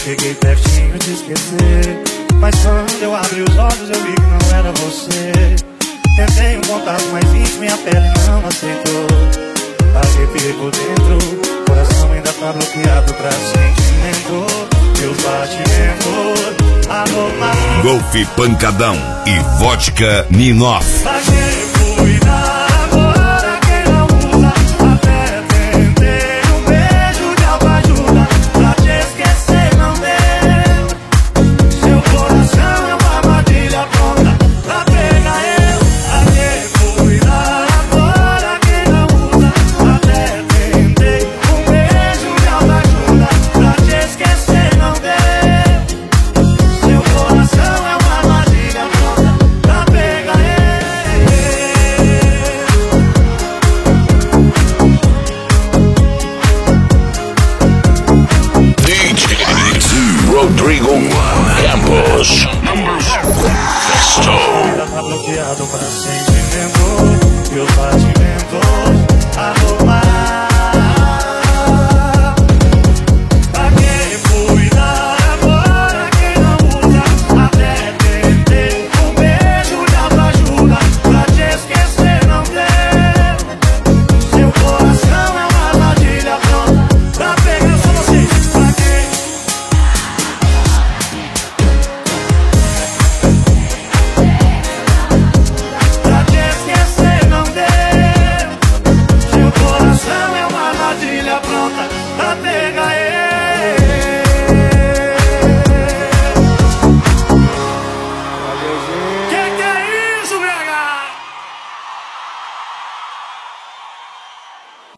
cheguei pertinho de esquecer, mas quando eu abri os olhos eu vi que não era você. Tentei um contato mais íntimo e a pele não aceitou. Arrepiei por dentro, coração ainda tá bloqueado pra sentimento. Meus batimentos anormais. Golfe Pancadão e vodka Ninoff. Pra que cuidar agora quem não usa? Até tentei um beijo de autoajuda, pra te esquecer não deu. Seu coração é uma armadilha pronta pra pegar eu. Pra que cuidar agora quem não usa? Até tentei um beijo de autoajuda, pra te esquecer não deu. Seu coração é uma armadilha pronta pra pegar eu. Rodrigo Campos. Ainda tá bloqueado pra sentimento. Meus batimentos